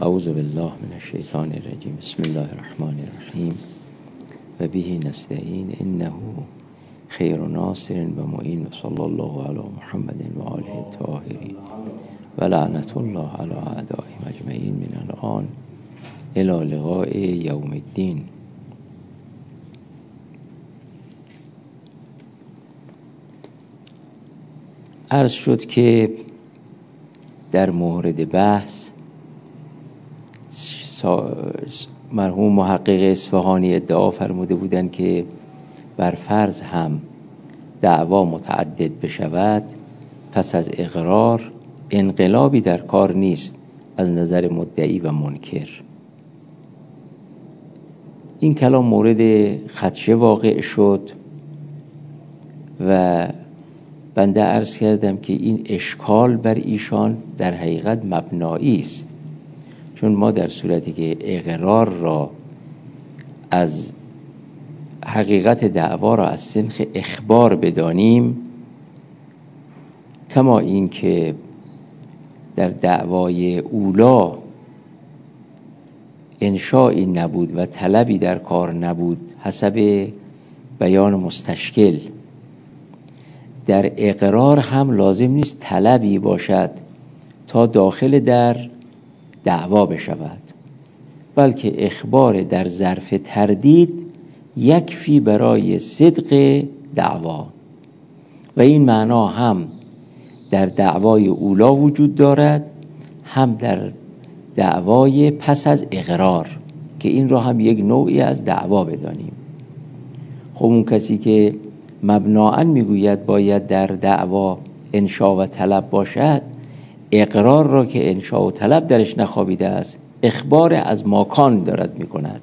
اعوذ بالله من الشیطان الرجیم. بسم الله الرحمن الرحیم و به نستعین انه خیر ناصر و معین و صلی الله علی محمد و آله الطاهرین و لعنت الله علی اعدائهم اجمعین من الان الی لقاء یوم الدین. عرض شد که در مورد بحث مرحوم محقق اصفهانی ادعا فرموده بودند که بر فرض هم دعوا متعدد بشود، پس از اقرار انقلابی در کار نیست از نظر مدعی و منکر. این کلام مورد خدشه واقع شد و بنده عرض کردم که این اشکال بر ایشان در حقیقت مبنایی است، چون ما در صورتی که اقرار را از حقیقت دعوا را از سنخ اخبار بدانیم، کما این که در دعوای اولا انشایی نبود و طلبی در کار نبود حسب بیان مستشکل، در اقرار هم لازم نیست طلبی باشد تا داخل در دعوا بشود، بلکه اخبار در ظرف تردید یکفی برای صدق دعوا و این معنا هم در دعوای اولا وجود دارد، هم در دعوای پس از اقرار که این را هم یک نوعی از دعوا بدانیم. خب اون کسی که مبناً میگوید باید در دعوا انشا و طلب باشد، اقرار را که انشا و طلب درش نخوابیده است اخبار از ماکان دارد میکند.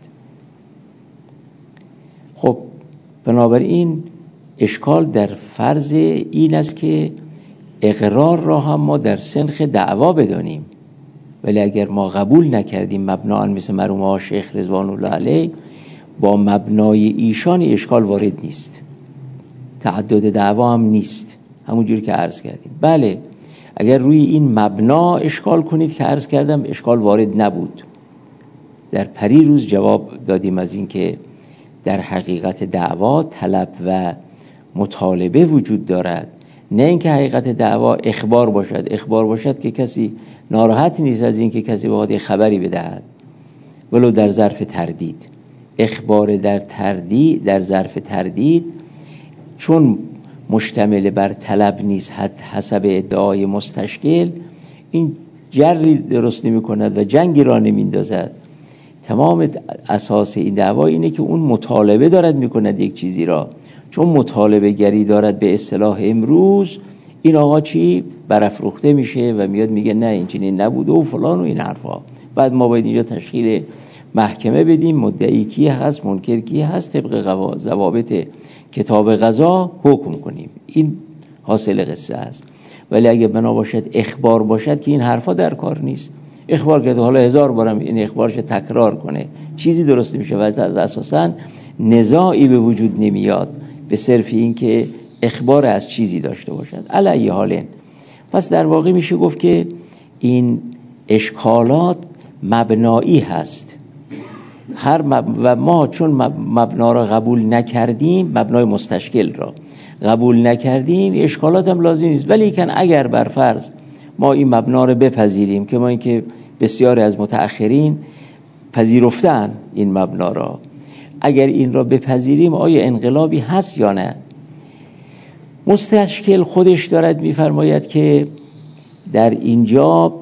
خب بنابراین اشکال در فرض این است که اقرار را هم ما در سنخ دعوا بدانیم، ولی اگر ما قبول نکردیم مبناً مثل مرحوم شیخ رضوان الله علیه، با مبنای ایشان اشکال وارد نیست، تعدد دعوا هم نیست، همونجوری که عرض کردیم. بله اگر روی این مبنا اشکال کنید که عرض کردم اشکال وارد نبود، در پریروز جواب دادیم از این که در حقیقت دعوا طلب و مطالبه وجود دارد، نه اینکه حقیقت دعوا اخبار باشد. اخبار باشد که کسی ناراحت نیست از این که کسی بخواد خبری بدهد ولو در ظرف تردید. اخبار در ظرف تردید چون مشتمل بر طلب نیست حسب ادعای مستشکل، این جری درست نمی کند و جنگی را نمی اندازد. تمام اساس این دعوا اینه که اون مطالبه دارد می کند یک چیزی را، چون مطالبه گری دارد به اصطلاح امروز، این آقا چی برافروخته میشه و میاد میگه نه این چنین نبوده و فلان و این حرفا. بعد ما باید اینجا تشکیل محکمه بدیم، مدعی کی هست، منکر کی هست، طبق ضوابط کتاب قضا حکم کنیم. این حاصل قصه است. ولی اگه بنا باشد اخبار باشد که این حرفا در کار نیست. اخبار که حالا 1000 بارم این اخبارش تکرار کنه چیزی درست نمیشه و از اساساً نزاعی به وجود نمیاد به صرف این که اخبار از چیزی داشته باشد. علی حال پس در واقع میشه گفت که این اشکالات مبنایی هست. و ما چون مبنا را قبول نکردیم، مبنای مستشکل را قبول نکردیم، اشکالات هم لازم نیست. ولی کن اگر بر فرض ما این مبنا را بپذیریم، که ما این که بسیاری از متأخرین پذیرفتن این مبنا را، اگر این را بپذیریم آیا انقلابی هست یا نه؟ مستشکل خودش دارد میفرماید که در اینجا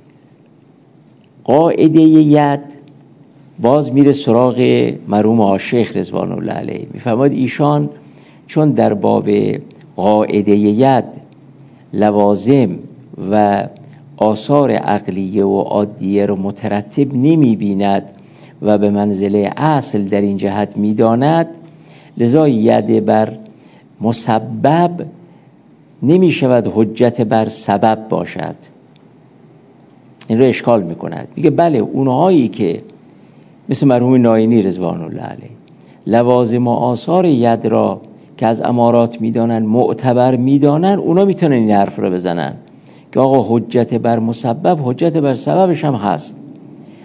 قاعده ید باز میره سراغ مرحوم شیخ رضوان الله علیه. میفرماید ایشان چون در باب قاعده ید لوازم و آثار عقلیه و عادیه رو مترتب نمیبیند و به منزله اصل در این جهت میداند، لذا ید بر مسبب نمی شود حجت بر سبب باشد. این رو اشکال میکند. میگه بله اونهایی که مثل مرحوم ناینی رضوان الله علیه لوازم و آثار ید را که از امارات میدانن معتبر میدانن، اونا میتونن این حرف رو بزنن که آقا حجت بر مسبب حجت بر سببش هم هست.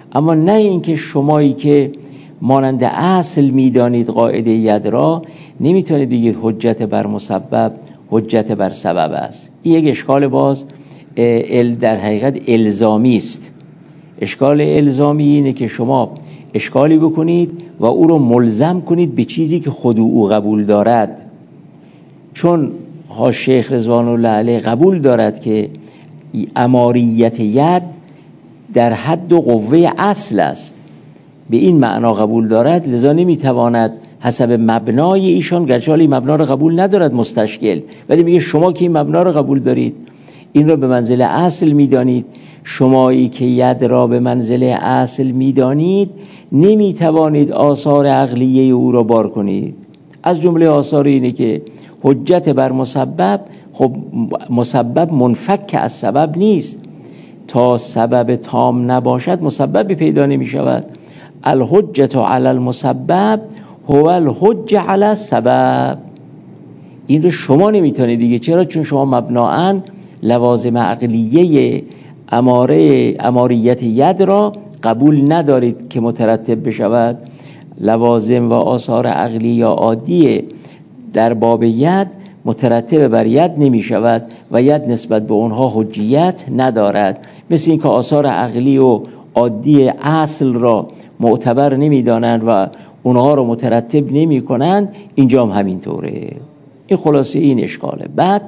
اما نه اینکه شمایی که مانند اصل میدانید قاعده ید را نمیتونید بگید حجت بر مسبب حجت بر سبب است. این یک اشکال باز در حقیقت الزامی است. اشکال الزامی اینه که شما اشکالی بکنید و او رو ملزم کنید به چیزی که خود او قبول دارد. چون شیخ رضوان الله علیه قبول دارد که اماریت ید در حد و قوه اصل است، به این معنا قبول دارد، لذا نمیتواند حسب مبنای ایشان، گرچه این مبنا رو قبول ندارد مستشکل، ولی میگه شما که این مبنا رو قبول دارید، این را به منزله اصل میدانید، شمایی که ید را به منزله اصل میدانید نمیتوانید آثار عقلیه او را بار کنید. از جمله آثار اینه که حجت بر مسبب، خب مسبب منفک از سبب نیست، تا سبب تام نباشد مسببی پیدا نمی شود. الحجت علی المسبب هو الحجه علی السبب. این رو شما نمیتونید دیگه. چرا؟ چون شما مبنااً لوازم عقلیه اماریت ید را قبول ندارید که مترتب بشود. لوازم و آثار عقلی عادی در باب ید مترتب بر ید نمی شود و ید نسبت به اونها حجیت ندارد. مثل این که آثار عقلی و عادی اصل را معتبر نمی دانند و اونها رو مترتب نمی کنند، اینجا هم همینطوره. این خلاصه این اشکاله. بعد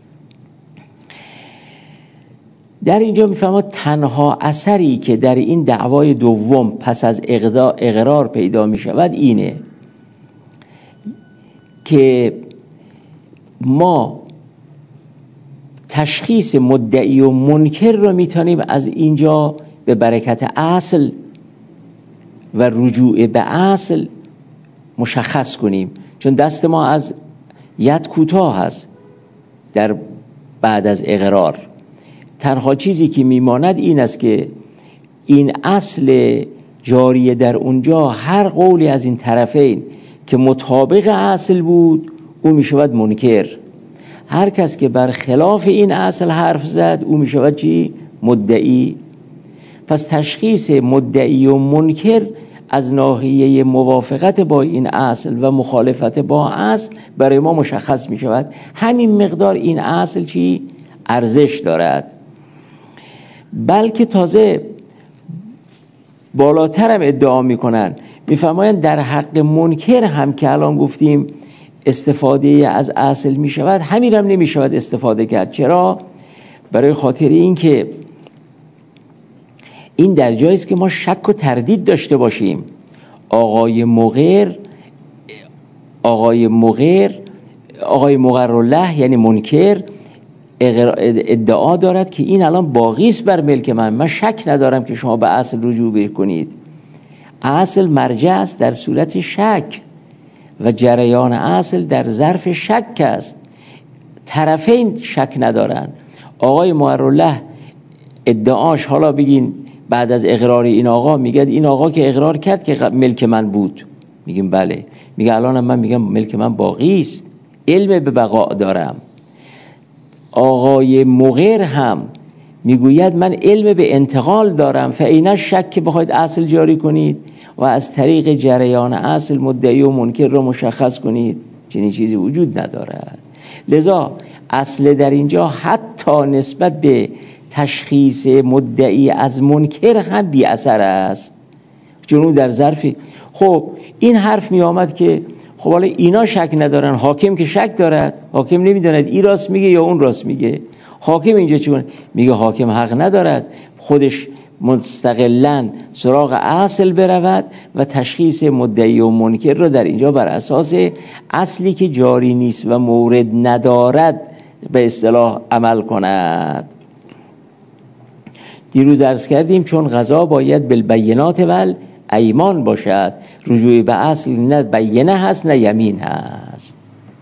در اینجا میفهمد تنها اثری که در این دعوای دوم پس از اقرار پیدا می شود اینه که ما تشخیص مدعی و منکر رو میتونیم از اینجا به برکت اصل و رجوع به اصل مشخص کنیم، چون دست ما از ید کوتاه هست در بعد از اقرار. تنها چیزی که میماند این است که این اصل جاریه در اونجا هر قولی از این طرفین که مطابق اصل بود او میشود منکر، هر کس که بر خلاف این اصل حرف زد او میشود چی؟ مدعی. پس تشخیص مدعی و منکر از ناحیه موافقت با این اصل و مخالفت با اصل برای ما مشخص می شود. همین مقدار این اصل چی؟ ارزش دارد. بلکه تازه بالاتر هم ادعا می کنن، می فرمایند در حق منکر هم که الان گفتیم استفاده از اصل می شود، همین هم نمی شود استفاده کرد. چرا؟ برای خاطر این که این در جایی است که ما شک و تردید داشته باشیم. آقای مغرالله یعنی منکر ادعا دارد که این الان باقی است بر ملک من شک ندارم که شما به اصل رجوع بکنید. اصل مرجع است در صورت شک و جریان اصل در ظرف شک است. طرفین شک ندارن. آقای مغرالله ادعاش، حالا بگین بعد از اقرار این آقا، میگه این آقا که اقرار کرد که ملک من بود، میگیم بله، میگه الان من میگم ملک من باقی است، علم به بقا دارم. آقای مغیر هم میگوید من علم به انتقال دارم، فعین شک که بخواید اصل جاری کنید و از طریق جریان اصل مدعی و منکر رو مشخص کنید، چنین چیزی وجود ندارد. لذا اصل در اینجا حتی نسبت به تشخیص مدعی از منکر هم بی اثر است، چون در ظرف خب این حرف می آمد که خب حالا اینا شک ندارن، حاکم که شک دارد، حاکم نمیداند این راست میگه یا اون راست میگه. حاکم اینجا چون میگه حاکم حق ندارد خودش مستقلاً سراغ اصل برود و تشخیص مدعی و منکر رو در اینجا بر اساس اصلی که جاری نیست و مورد ندارد به اصطلاح عمل کند. دیروز عرض کردیم چون قضا باید بالبینات و ایمان باشد، رجوع به اصل نه بینه هست نه یمین هست.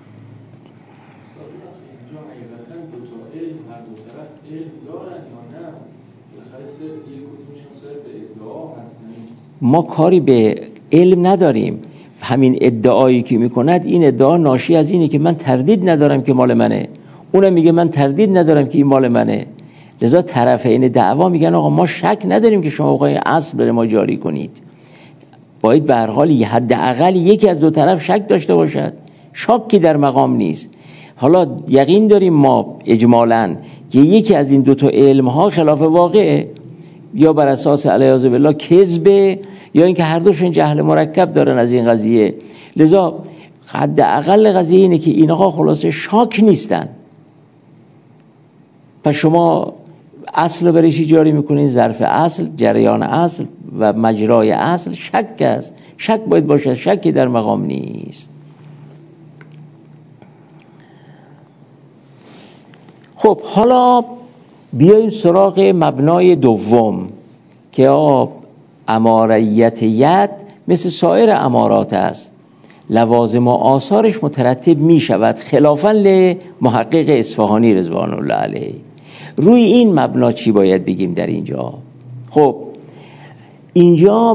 ما کاری به علم نداریم. همین ادعایی که میکند، این ادعا ناشی از اینه که من تردید ندارم که مال منه، اونم میگه من تردید ندارم که این مال منه. لذا طرفین دعوا میگن آقا ما شک نداریم که شما بخواید اصل بر ما جاری کنید، باید به هر حال حداقل یکی از دو طرف شک داشته باشد. شکی در مقام نیست. حالا یقین داریم ما اجمالاً که یکی از این دو تا علم ها خلاف واقعه، یا بر اساس علیاذ بالله کذبه، یا اینکه هر دوشون جهل مرکب دارن از این قضیه. لذا حداقل قضیه اینه که اینها خلاصه شاک نیستن. پس شما اصل رو برای چی جاری میکنین؟ ظرف اصل، جریان اصل و مجرای اصل شک است. شک باید باشه، شکی در مقام نیست. خب حالا بیاییم سراغ مبنای دوم که اماریت ید مثل سایر امارات است، لوازم و آثارش مترتب می شود خلافاً لمحقق اصفهانی رضوان الله علیه. روی این مبنا چی باید بگیم در اینجا؟ خب اینجا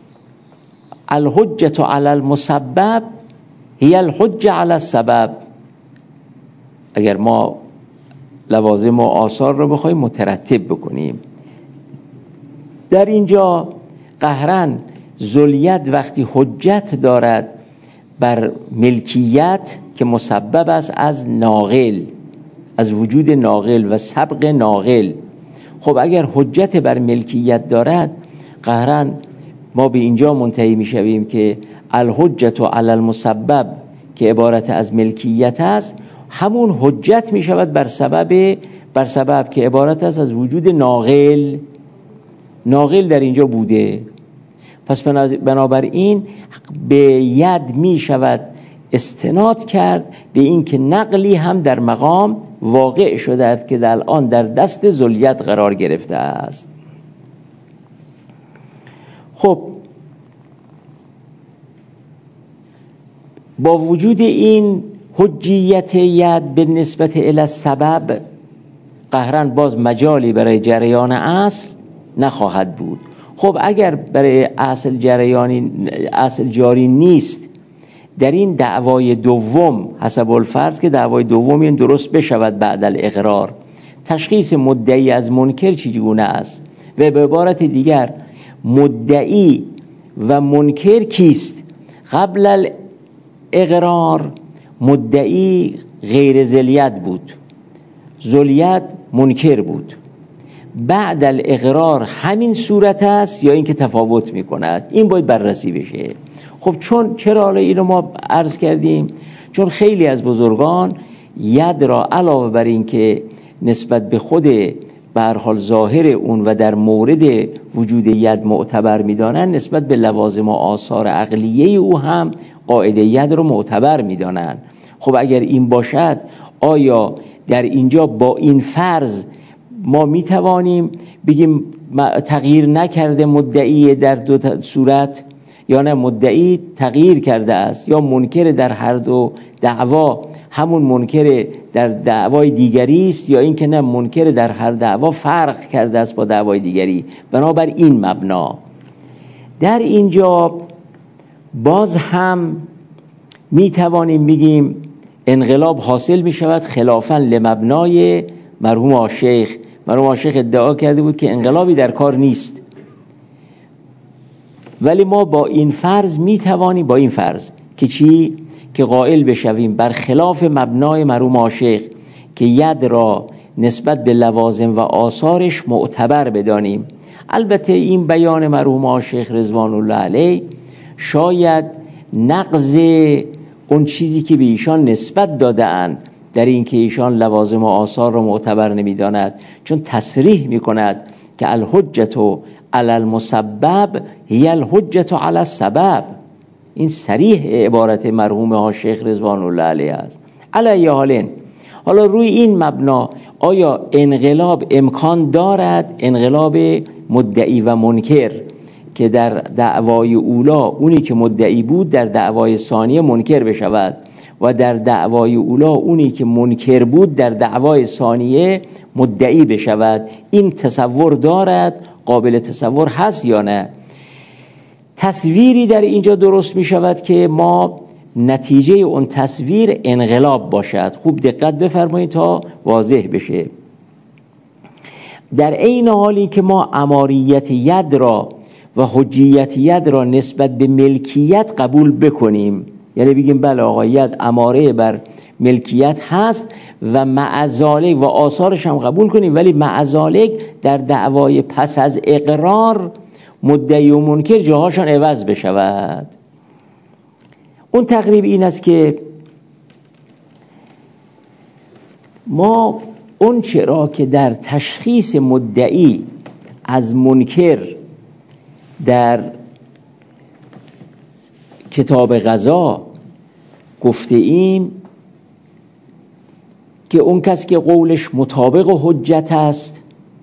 الحجة علی المسبب هی الحجة علی السبب. اگر ما لوازم و آثار رو بخوایم مترتب بکنیم، در اینجا قهرن ذوالید وقتی حجت دارد بر ملکیت که مسبب است از ناقل، از وجود ناقل و سبق ناقل. خب اگر حجت بر ملکیت دارد، قهرن ما به اینجا منتهی می شویم که الحجت علی المسبب که عبارت از ملکیت است، همون حجت می شود بر سبب که عبارت است از وجود ناقل. ناقل در اینجا بوده، پس بنابراین به ید می شود استناد کرد به این که نقلی هم در مقام واقع شده است که در الان در دست ذوالید قرار گرفته است. خب با وجود این حجیت ید به نسبت الی السبب، قهرن باز مجالی برای جریان اصل نخواهد بود. خب اگر برای اصل جاری نیست، در این دعوای دوم حسب الفرض که دعوای دوم این درست بشود بعد الاقرار، تشخیص مدعی از منکر چگونه است و به عبارت دیگر مدعی و منکر کیست؟ قبل الاقرار مدعی غیر ذوالید بود، ذوالید منکر بود. بعد الاقرار همین صورت است یا اینکه تفاوت میکند؟ این باید بررسی بشه. خب چرا حالا اینو ما عرض کردیم؟ چون خیلی از بزرگان ید را علاوه بر این که نسبت به خود به هر حال ظاهر اون و در مورد وجود ید معتبر میدانن، نسبت به لوازم و آثار عقلیه او هم قاعده ید رو معتبر میدانن. خب اگر این باشد، آیا در اینجا با این فرض ما میتوانیم بگیم تغییر نکرده مدعی در دو صورت، یا نه مدعی تغییر کرده است، یا منکر در هر دو دعوا همون منکر در دعوای دیگری است، یا اینکه نه منکر در هر دعوا فرق کرده است با دعوای دیگری؟ بنابر این مبنا در اینجا باز هم میتوانیم بگیم انقلاب حاصل میشود خلافاً لمبنای مرحوم آشیخ. مرحوم آشیخ ادعا کرده بود که انقلابی در کار نیست، ولی ما با این فرض میتوانیم، با این فرض که چی؟ که قائل بشویم بر خلاف مبنای مرحوم آشیخ که ید را نسبت به لوازم و آثارش معتبر بدانیم. البته این بیان مرحوم آشیخ رضوان الله علیه شاید نقض اون چیزی که به ایشان نسبت داده‌اند در این که ایشان لوازم و آثار را معتبر نمی‌داند، چون تصریح می‌کند که الحجة علی المسبب هی الحجة علی السبب. این صریح عبارت مرحوم آشیخ رضوان الله علیه است. علی حالین، حالا روی این مبنا آیا انقلاب امکان دارد؟ انقلاب مدعی و منکر که در دعوای اولا اونی که مدعی بود در دعوای ثانیه منکر بشود، و در دعوای اولا اونی که منکر بود در دعوای ثانیه مدعی بشود. این تصور دارد؟ قابل تصور هست یا نه؟ تصویری در اینجا درست می شود که ما نتیجه اون تصویر انقلاب باشد. خوب دقت بفرمایید تا واضح بشه. در عین حالی که ما اماریت ید را و حجیت ید را نسبت به ملکیت قبول بکنیم، یعنی بگیم بله آقا ید اماره بر ملکیت هست و معذالک و آثارش هم قبول کنیم، ولی معذالک در دعوای پس از اقرار مدعی و منکر جاهاشان عوض بشود. اون تقریب این است که ما اون چرا که در تشخیص مدعی از منکر در کتاب قضا گفته ایم که اون کس که قولش مطابق حجت است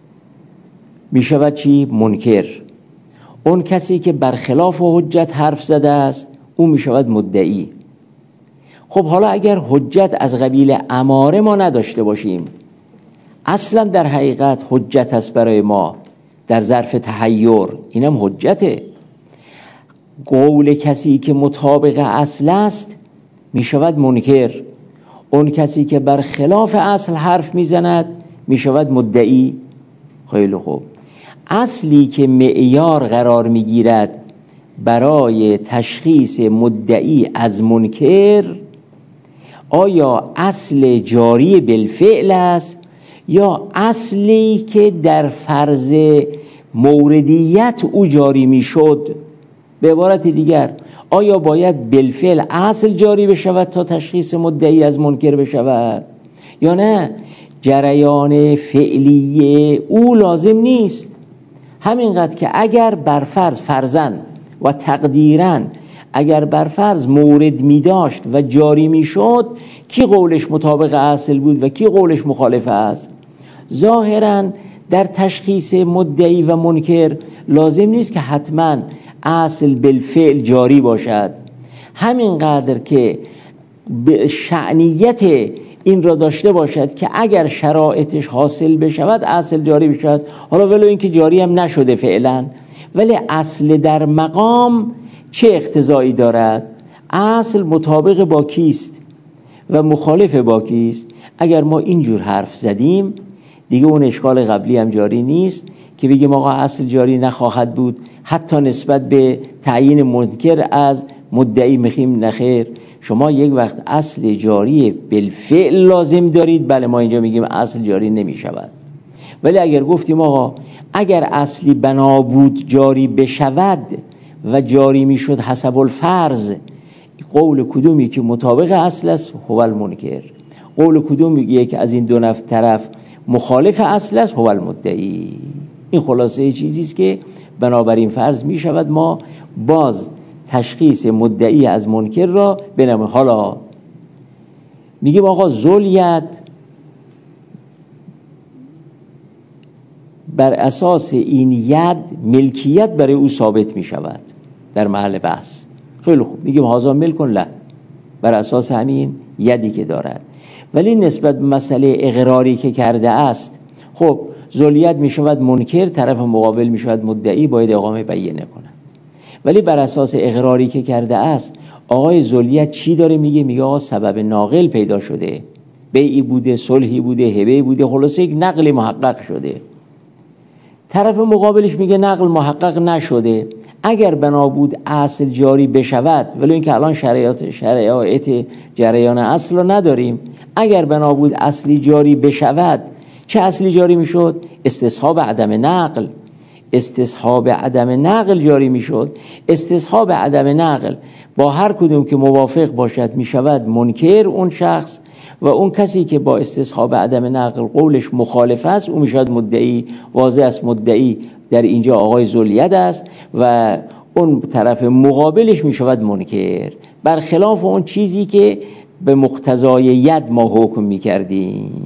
می شود چی؟ منکر. اون کسی که برخلاف حجت حرف زده است اون می شود مدعی. خب حالا اگر حجت از قبیل اماره ما نداشته باشیم، اصلا در حقیقت حجت است برای ما در ظرف تحیر، اینم حجته. قول کسی که مطابق اصل است می شود منکر. اون کسی که بر خلاف اصل حرف می زند می شود مدعی. خیلی خوب، اصلی که معیار قرار می گیرد برای تشخیص مدعی از منکر، آیا اصل جاری بالفعل است یا اصلی که در فرض موردیت او جاری می شد؟ به عبارت دیگر آیا باید بالفعل اصل جاری بشود تا تشخیص مدعی از منکر بشود یا نه جریان فعلی او لازم نیست؟ همینقدر که اگر بر فرضاً و تقدیراً اگر بر فرض مورد می داشت و جاری می شد، کی قولش مطابق اصل بود و کی قولش مخالف است؟ ظاهراً در تشخیص مدعی و منکر لازم نیست که حتماً اصل بالفعل جاری باشد. همینقدر که شأنیت این را داشته باشد که اگر شرایطش حاصل بشود اصل جاری بشود، حالا ولو اینکه جاری هم نشده فعلا، ولی اصل در مقام چه اقتضایی دارد؟ اصل مطابق با کیست و مخالف با کیست؟ اگر ما اینجور حرف زدیم دیگه اون اشکال قبلی هم جاری نیست که بگیم آقا اصل جاری نخواهد بود حتی نسبت به تعیین منکر از مدعی. میخیم نخیر، شما یک وقت اصل جاری بالفعل لازم دارید، بله ما اینجا میگیم اصل جاری نمیشود. ولی اگر گفتیم آقا اگر اصلی بنا بود جاری بشود و جاری میشد حسب الفرض، قول کدومی که مطابق اصل است هو المنکر، قول کدومی که از این دو طرف مخالف اصل است هو المدعی. این خلاصه چیزی است که بنابراین فرض می شود ما باز تشخیص مدعی از منکر را بنامیم. حالا میگیم آقا ذوالید بر اساس این ید ملکیت برای او ثابت می شود در محل بحث. خیلی خوب، میگیم هازا ملکن له، بر اساس همین یدی که دارد. ولی نسبت به مسئله اقراری که کرده است، خب ذوالید می شود منکر، طرف مقابل می شود مدعی، باید اقامه بیانه کنه. ولی بر اساس اقراری که کرده است آقای ذوالید چی داره میگه؟ میگه آقا سبب ناقل پیدا شده، بیعی بوده، صلحی بوده، هبه‌ای بوده، خلاصه یک نقل محقق شده. طرف مقابلش میگه نقل محقق نشده، اگر بنا بود اصل جاری بشود، ولی اینکه الان شرایط جریان اصل رو نداریم، اگر بنا بود اصلی جاری بشود، چه اصلی جاری میشد؟ استصحاب عدم نقل. استصحاب عدم نقل جاری میشد. استصحاب عدم نقل با هر کدوم که موافق باشد میشود منکر اون شخص، و اون کسی که با استصحاب عدم نقل قولش مخالف است اون میشود مدعی. واضح است مدعی در اینجا آقای ذوالید است و اون طرف مقابلش میشود منکر، برخلاف اون چیزی که به مقتضای ید ما حکم میکردیم.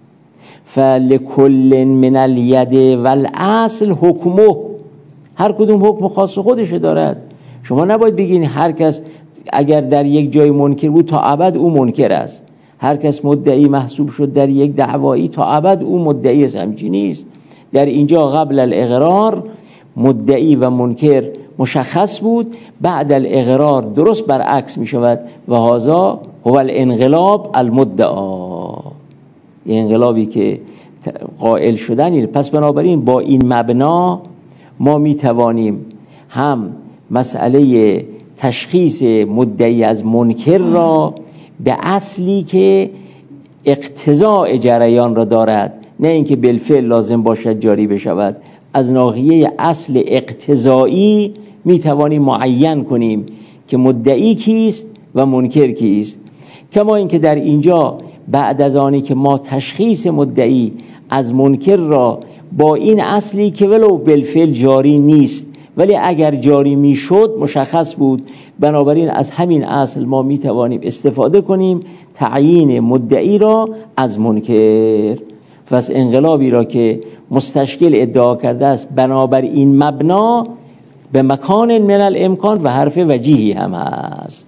فلکل من الید والاصل حکمه، هر کدوم حکم خاص خودش دارد. شما نباید بگین هر کس اگر در یک جای منکر بود تا ابد او منکر است، هر کس مدعی محسوب شد در یک دعوایی تا ابد او مدعی است. همچین نیست. در اینجا قبل الاقرار مدعی و منکر مشخص بود، بعد الاقرار درست برعکس می شود و هذا هو الانقلاب المدعا. انقلابی که قائل شدن. پس بنابراین با این مبنا ما میتوانیم هم مسئله تشخیص مدعی از منکر را به اصلی که اقتضاء جریان را دارد، نه اینکه بالفعل لازم باشد جاری بشود، از ناحیه اصل اقتضایی میتوانیم معین کنیم که مدعی کیست و منکر کیست. کما اینکه در اینجا بعد از آنی که ما تشخیص مدعی از منکر را با این اصلی که ولو بالفعل جاری نیست ولی اگر جاری میشد مشخص بود، بنابراین از همین اصل ما میتوانیم استفاده کنیم تعیین مدعی را از منکر. پس انقلابی را که مستشکل ادعا کرده است بنابر این مبنا به مکان من الامکان و حرف وجیهی هم هست.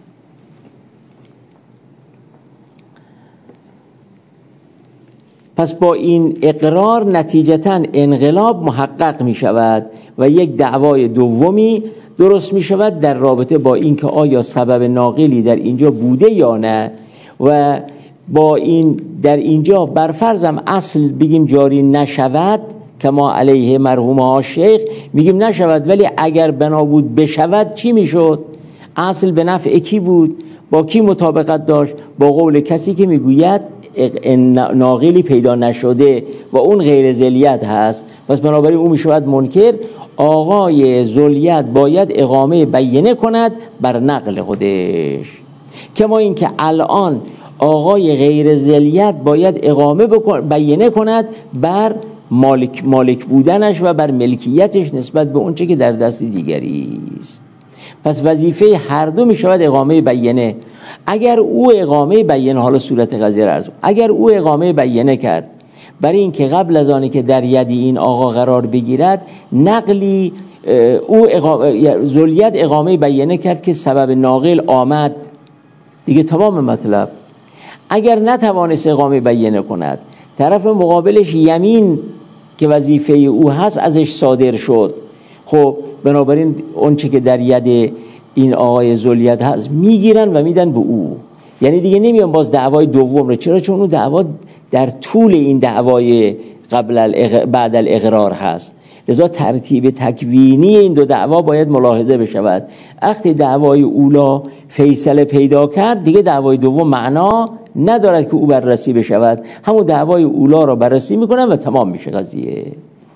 پس با این اقرار نتیجتاً انقلاب محقق می شود و یک دعوای دومی درست می شود در رابطه با اینکه آیا سبب ناقلی در اینجا بوده یا نه. و با این در اینجا برفرضم اصل بگیم جاری نشود که ما علیه مرحوم ها شیخ میگیم نشود، ولی اگر بنا بود بشود چی میشد؟ اصل به نفع کی بود؟ با کی مطابقت داشت؟ با قول کسی که میگوید ناقلی پیدا نشده و اون غیر ذلیت هست. پس بنابراین اون میشود منکر. آقای ذلیت باید اقامه بینه کند بر نقل خودش، کما اینکه الان آقای غیر ذلیت باید اقامه بینه کند بر مالک بودنش و بر ملکیتش نسبت به اونچه که در دست دیگری است. پس وظیفه هر دو می شود اقامه بینه. اگر او اقامه بینه، حالا صورت قضیه را عرض، اگر او اقامه بینه کرد برای اینکه قبل از آنی که در ید این آقا قرار بگیرد نقلی، او ذلیت اقامه بینه کرد که سبب ناقل آمد دیگه، تمام مطلب. اگر نتوانست اقامه بینه کند، طرف مقابلش یمین که وظیفه او هست ازش صادر شد، خب بنابراین اون چه که در ید این آقای ذلیت هست میگیرن و میدن به او. یعنی دیگه نمیان باز دعوای دوم رو. چرا؟ چون اون دعوا در طول این دعوای بعد الاقرار هست. لذا ترتیب تکوینی این دو دعوا باید ملاحظه بشود. وقتی دعوای اولا فیصله پیدا کرد دیگه دعوای دوم معنا ندارد که او بررسی بشود، همون دعوای اولا را بررسی میکنن و تمام میشه قضیه.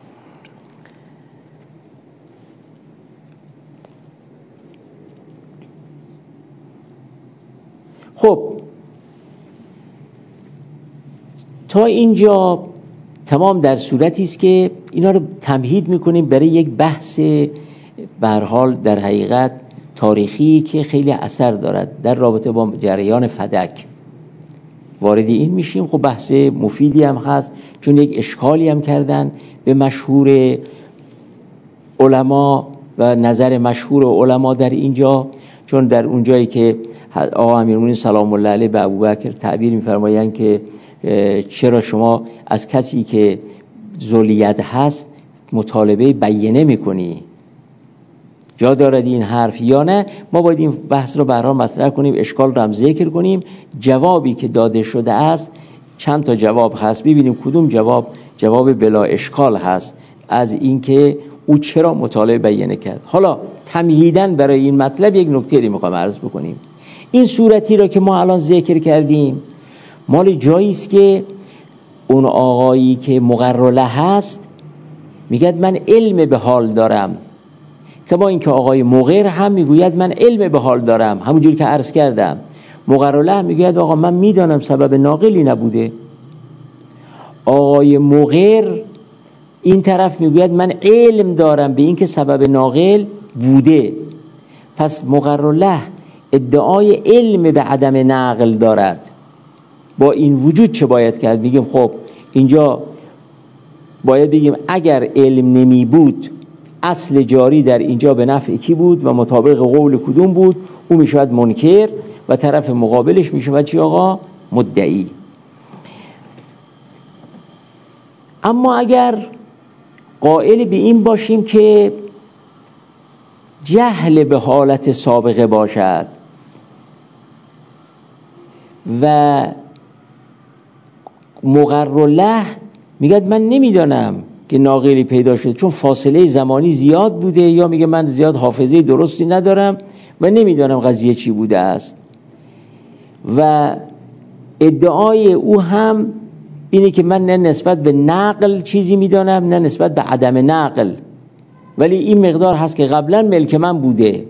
خب تا اینجا تمام در صورتی است که اینا رو تمهید میکنیم برای یک بحث به هر حال در حقیقت تاریخی که خیلی اثر دارد در رابطه با جریان فدک. وارد این میشیم. خب بحث مفیدی هم هست، چون یک اشکالی هم کردن به مشهور علما و نظر مشهور علما در اینجا، چون در اونجایی که آقا امیرالمومنین سلام الله علیه به ابوبکر تعبیر می‌فرمایند که چرا شما از کسی که ذلیت هست مطالبه بینه میکنی، جا دارد این حرف یا نه؟ ما باید این بحث رو برای مطرح کنیم، اشکال رو هم ذکر کنیم. جوابی که داده شده است، چند تا جواب هست، ببینیم کدوم جواب بلا اشکال هست از اینکه او چرا مطالبه بینه کرد. حالا تمهیداً برای این مطلب یک نکته رو میخوام عرض بکنیم. این صورتی را که ما الان ذکر کردیم مال جایی است که اون آقایی که مقرله هست میگه من علم به حال دارم، که با اینکه آقای مقر هم میگوید من علم به حال دارم، همونجوری که عرض کردم. مقرله میگوید آقا من میدانم سبب ناقلی نبوده. آقای مقر این طرف میگوید من علم دارم به اینکه سبب ناقل بوده. پس مقرله ادعای علم به عدم نقل دارد. با این وجود چه باید کرد؟ میگیم خب اینجا باید بگیم اگر علم نمی بود اصل جاری در اینجا به نفع کی بود و مطابق قول کدوم بود؟ او میشود منکر و طرف مقابلش میشود چی آقا؟ مدعی. اما اگر قائل به این باشیم که جهل به حالت سابقه باشد و مقرله میگه من نمیدانم که ناقلی پیدا شده چون فاصله زمانی زیاد بوده، یا میگه من زیاد حافظه درستی ندارم و نمیدانم قضیه چی بوده است. و ادعای او هم اینه که من نه نسبت به نقل چیزی میدانم نه نسبت به عدم نقل، ولی این مقدار هست که قبلا ملک من بوده.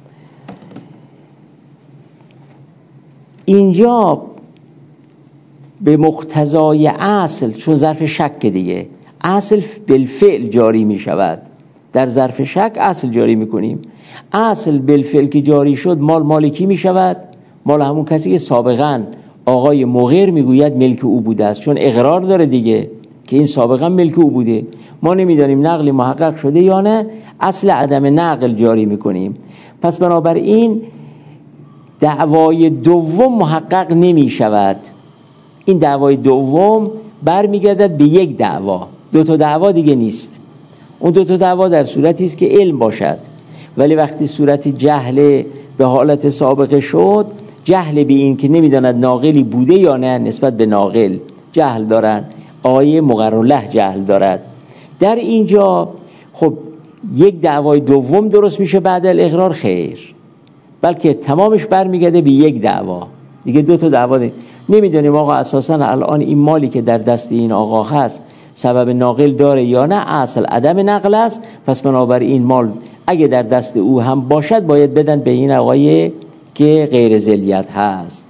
اینجا به مقتضای اصل، چون ظرف شک دیگه، اصل بالفعل جاری می شود، در ظرف شک اصل جاری می کنیم. اصل بالفعل که جاری شد مال مالکی می شود، مال همون کسی که سابقاً آقای مغیر میگوید ملک او بوده است، چون اقرار داره دیگه که این سابقاً ملک او بوده. ما نمیدانیم نقلی محقق شده یا نه، اصل عدم نقل جاری میکنیم. پس بنابراین دعوای دوم محقق نمی شود. این دعوای دوم برمیگردد به یک دعوا، دو تا دعوا دیگه نیست. اون دو تا دعوا در صورتی است که علم باشد، ولی وقتی صورت جهل به حالت سابقه شد، جهل به این که نمیداند ناقلی بوده یا نه نسبت به ناقل جهل دارن، آیه مقرره جهل دارد. در اینجا خب یک دعوای دوم درست میشه بعد الاقرار؟ خیر، بلکه تمامش برمیگرده به یک دعوا دیگه. دو تا دعوا نمیدونیم آقا اساسا الان این مالی که در دست این آقا هست سبب ناقل داره یا نه، اصل عدم نقل است. پس بنابراین این مال اگه در دست او هم باشد باید بدن به این آقای که غیر ذلیت هست.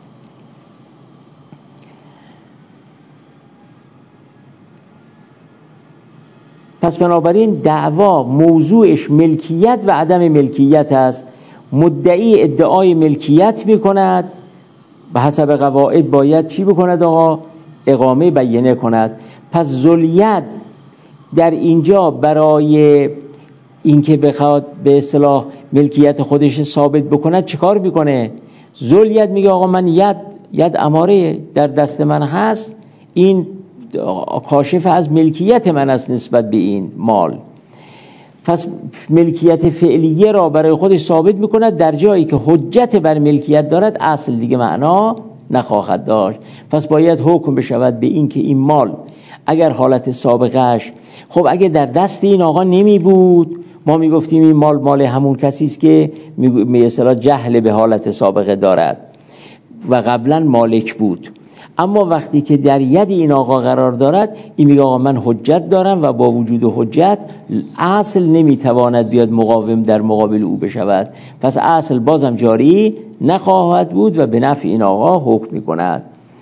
پس بنابراین دعوا موضوعش ملکیت و عدم ملکیت است. مدعی ادعای ملکیت میکند، به حسب قواعد باید چی بکند آقا؟ اقامه بیانه کند. پس ذلیت در اینجا برای اینکه بخواد به اصطلاح ملکیت خودش ثابت بکند چیکار میکنه؟ ذلیت میگه آقا من ید اماره در دست من هست، این کاشف از ملکیت من است نسبت به این مال. پس ملکیت فعلیه را برای خودش ثابت میکند، در جایی که حجت بر ملکیت دارد اصل دیگه معنا نخواهد داشت. پس باید حکم بشود به این که این مال اگر حالت سابقش، خب اگه در دست این آقا نمی بود ما میگفتیم این مال همون کسی است که مثلا جهل به حالت سابقه دارد و قبلا مالک بود. اما وقتی که در ید این آقا قرار دارد، این میگه آقا من حجت دارم و با وجود حجت اصل نمیتواند بیاد مقاوم در مقابل او بشود، پس اصل بازم جاری نخواهد بود و به نفع این آقا حکم میکند.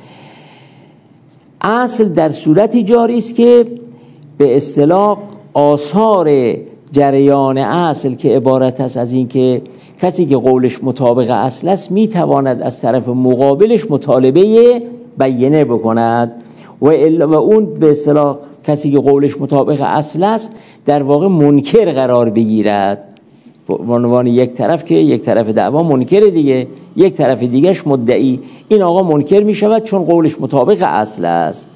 اصل در صورتی جاری است که به اصطلاح آثار جریان اصل که عبارت است از این که کسی که قولش مطابق اصل است میتواند از طرف مقابلش مطالبه بیانه بکند و اون به اصطلاح کسی که قولش مطابق اصل است در واقع منکر قرار بگیرد به عنوان یک طرف، که یک طرف دعوا منکر دیگه، یک طرف دیگهش مدعی. این آقا منکر می شود چون قولش مطابق اصل است.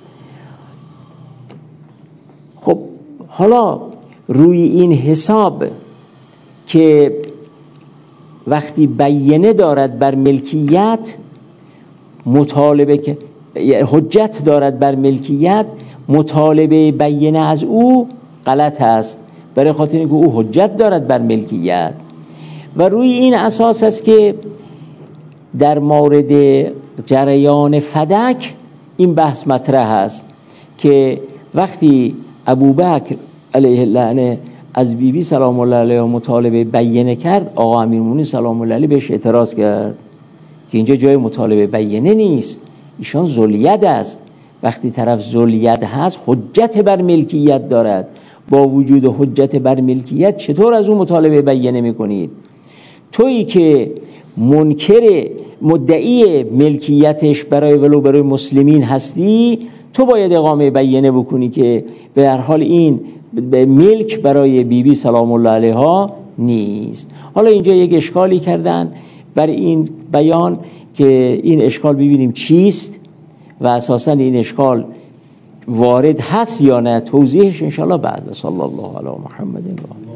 خب حالا روی این حساب که وقتی بیانه دارد بر ملکیت، مطالبه که حجت دارد بر ملکیت، مطالبه بیانه از او غلط است، برای خاطر اینکه او حجت دارد بر ملکیت. و روی این اساس است که در مورد جریان فدک این بحث مطرح است که وقتی ابوبکر علیه اللعنه از بیبی سلام الله علیها مطالبه بیانه کرد، آقا امیرالمومنین سلام الله علیه بهش اعتراض کرد که اینجا جای مطالبه بیانه نیست، ایشان ذلیت است. وقتی طرف ذلیت هست حجت بر ملکیت دارد، با وجود حجت بر ملکیت چطور از اون مطالبه بیانه میکنید؟ تویی که منکر مدعی ملکیتش برای ولو برای مسلمین هستی، تو باید اقامه بیانه بکنی که به هر حال این ملک برای بیبی سلام الله علیها نیست. حالا اینجا یک اشکالی کردن بر این بیان که این اشکال ببینیم چیست و اساساً این اشکال وارد هست یا نه، توضیحش انشاءالله بعد. و صلی الله علی محمد و